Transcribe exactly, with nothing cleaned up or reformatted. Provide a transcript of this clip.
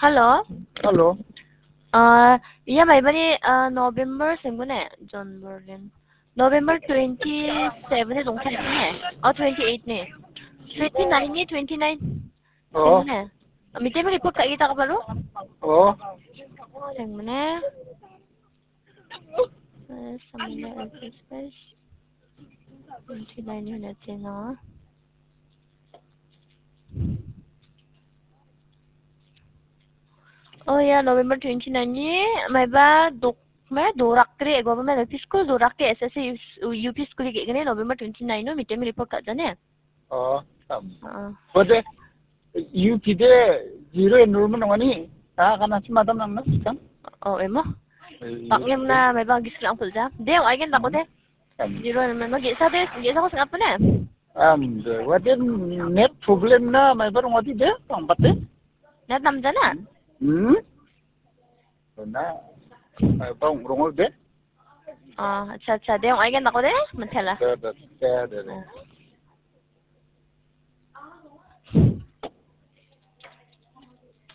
Hello. Hello. Uh, yeah, may bani uh, November sembune John Berlin. November twenty-seven ne dong khat ne. Or twenty-eight ne. twenty-nine ne twenty-nine. Oh. Sembune. Mite me report kai ta kabaru. Oh. Sembune. Samina space. twenty-nine unit na. Oh yeah, November twenty-nine ni may ba dok मैं दो रख करे government office को दो रख के SSC UP school के गने नवंबर twenty-nine नो मीटिंग में रिपोर्ट कर जाने Oh. हां Bode यूपी दे zero enrollment ngani. Ah kana si madam namna kan. oh emo tak ngem na may bang gislang pul ja de ay gen takot eh zero naman mag isa de isa ko sa apa ne Um, what is net problem na may barong wati de ang bate? na tam jana Hmm? Na may barong rongol de? ah acha acha de ay gen takot eh matela Da da da da.